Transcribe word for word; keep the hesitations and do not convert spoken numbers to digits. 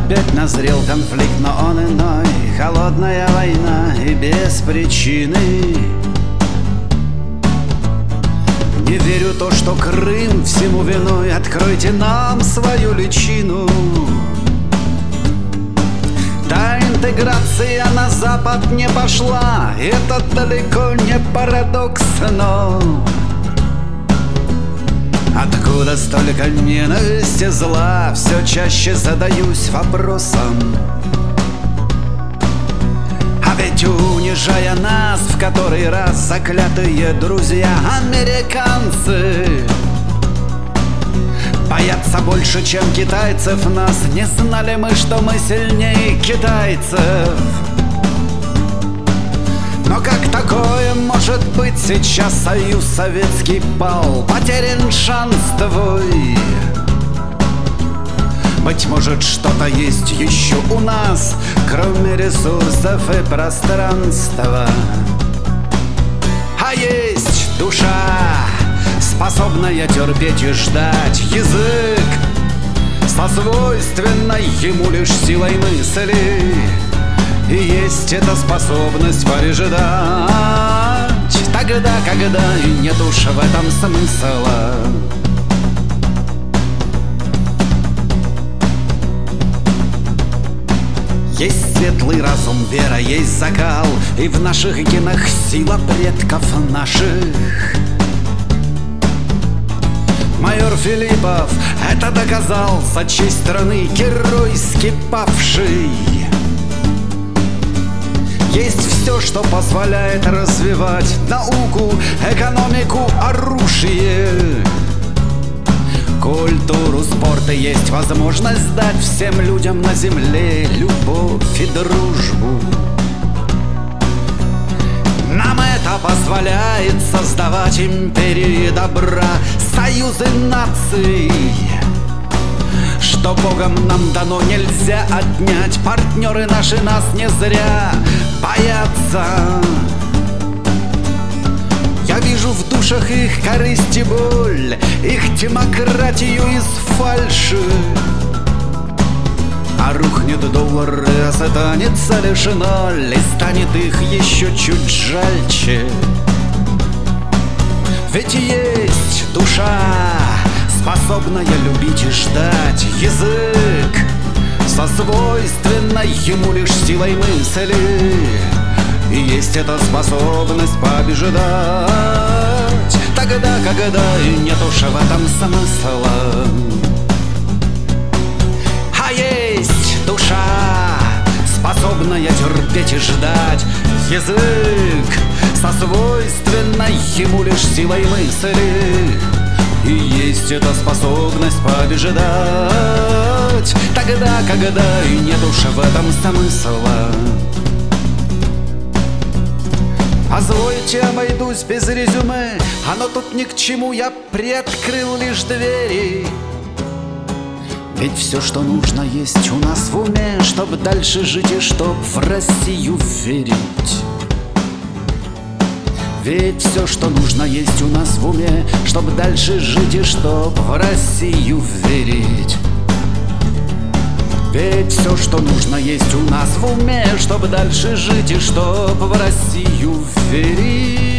Опять назрел конфликт, но он иной. Холодная война и без причины. Не верю то, что Крым всему виной. Откройте нам свою личину. Та интеграция на запад не пошла. Это далеко не парадокс, но откуда столько ненависти, зла? Все чаще задаюсь вопросом. А ведь унижая нас в который раз, заклятые друзья американцы боятся больше, чем китайцев нас. Не знали мы, что мы сильнее китайцев. Но как такое может быть? Сейчас Союз Советский пал, потерян шанс твой. Быть может, что-то есть еще у нас, кроме ресурсов и пространства. А есть душа, способная терпеть и ждать, язык со свойственной ему лишь силой мысли. И есть эта способность пережидать тогда, когда и нет уж в этом смысла. Есть светлый разум, вера, есть закал, и в наших генах сила предков наших. Майор Филиппов это доказал, за честь страны геройски павший. Есть все, что позволяет развивать науку, экономику, оружие, культуру, спорт, и есть возможность дать всем людям на земле любовь и дружбу. Нам это позволяет создавать империи добра, союзы наций. Что Богом нам дано, нельзя отнять. Партнеры наши нас не зря боятся. Я вижу в душах их корысть и боль, их демократию из фальши. А рухнет доллар, и останется лишь ноль, и станет их еще чуть жальче. Ведь есть душа, способная любить и ждать, язык со свойственной ему лишь силой мысли. И есть эта способность побеждать тогда, когда и нет уж в этом смысла. А есть душа, способная терпеть и ждать, язык со свойственной ему лишь силой мысли. И есть эта способность побеждать тогда, когда и нет уж в этом смысла. Позвольте, обойдусь без резюме, оно тут ни к чему, я приоткрыл лишь двери. Ведь все, что нужно, есть у нас в уме, чтоб дальше жить и чтоб в Россию верить. Ведь все, что нужно, есть у нас в уме, чтоб дальше жить и чтоб в Россию верить. Ведь все, что нужно, есть у нас в уме, чтоб дальше жить и чтоб в Россию верить.